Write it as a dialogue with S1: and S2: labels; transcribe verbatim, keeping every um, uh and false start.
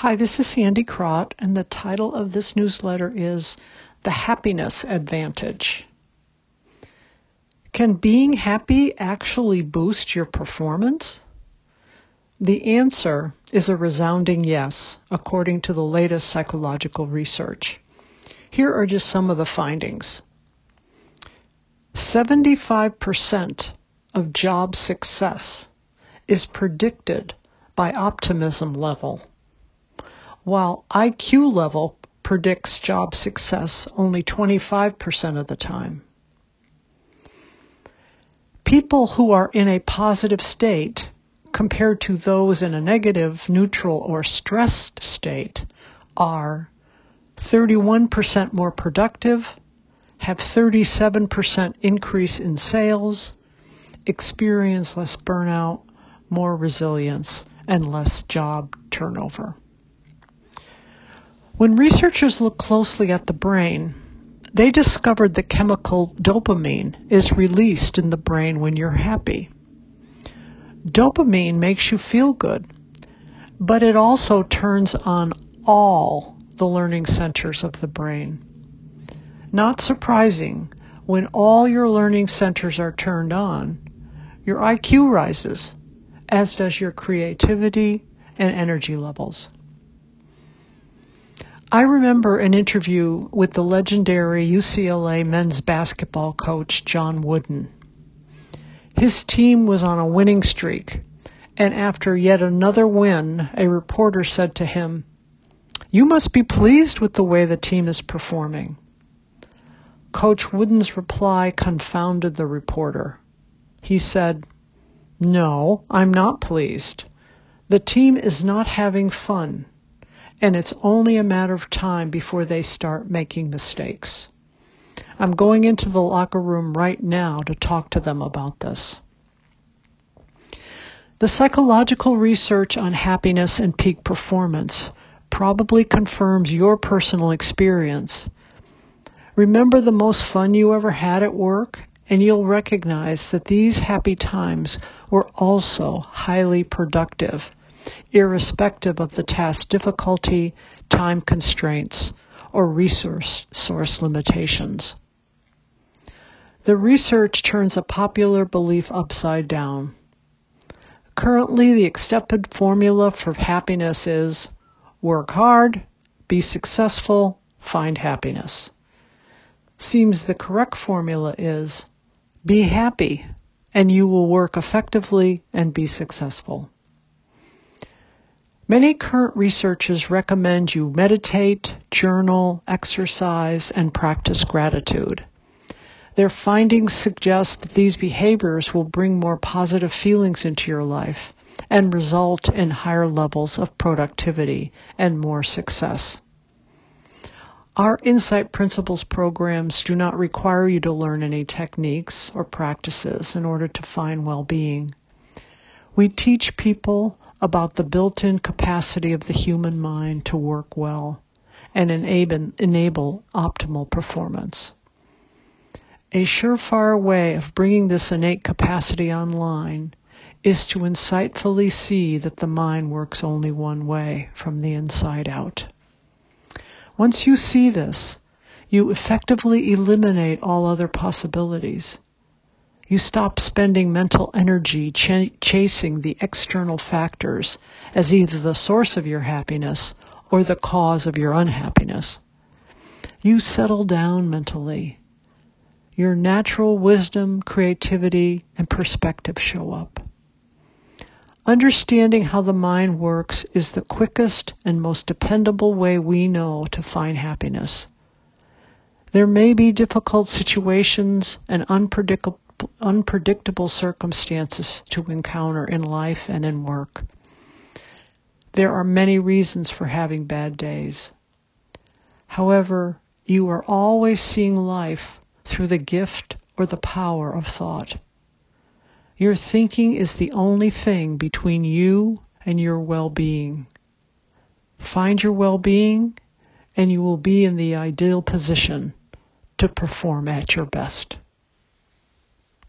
S1: Hi, this is Sandy Crott, and the title of this newsletter is The Happiness Advantage. Can being happy actually boost your performance? The answer is a resounding yes, according to the latest psychological research. Here are just some of the findings. seventy-five percent of job success is predicted by optimism level, while I Q level predicts job success only twenty-five percent of the time. People who are in a positive state compared to those in a negative, neutral, or stressed state are thirty-one percent more productive, have thirty-seven percent increase in sales, experience less burnout, more resilience, and less job turnover. When researchers looked closely at the brain, they discovered the chemical dopamine is released in the brain when you're happy. Dopamine makes you feel good, but it also turns on all the learning centers of the brain. Not surprising, when all your learning centers are turned on, your I Q rises, as does your creativity and energy levels. I remember an interview with the legendary U C L A men's basketball coach John Wooden. His team was on a winning streak, and after yet another win, a reporter said to him, "You must be pleased with the way the team is performing." Coach Wooden's reply confounded the reporter. He said, "No, I'm not pleased. The team is not having fun, and it's only a matter of time before they start making mistakes. I'm going into the locker room right now to talk to them about this." The psychological research on happiness and peak performance probably confirms your personal experience. Remember the most fun you ever had at work, and you'll recognize that these happy times were also highly productive, irrespective of the task difficulty, time constraints, or resource source limitations. The research turns a popular belief upside down. Currently, the accepted formula for happiness is work hard, be successful, find happiness. Seems the correct formula is be happy, and you will work effectively and be successful. Many current researchers recommend you meditate, journal, exercise, and practice gratitude. Their findings suggest that these behaviors will bring more positive feelings into your life and result in higher levels of productivity and more success. Our Insight Principles programs do not require you to learn any techniques or practices in order to find well-being. We teach people about the built-in capacity of the human mind to work well and enable, enable optimal performance. A surefire way of bringing this innate capacity online is to insightfully see that the mind works only one way, from the inside out. Once you see this, you effectively eliminate all other possibilities. You stop spending mental energy ch- chasing the external factors as either the source of your happiness or the cause of your unhappiness. You settle down mentally. Your natural wisdom, creativity, and perspective show up. Understanding how the mind works is the quickest and most dependable way we know to find happiness. There may be difficult situations and unpredictable unpredictable circumstances to encounter in life and in work. There are many reasons for having bad days. However, you are always seeing life through the gift or the power of thought. Your thinking is the only thing between you and your well-being. Find your well-being, and you will be in the ideal position to perform at your best.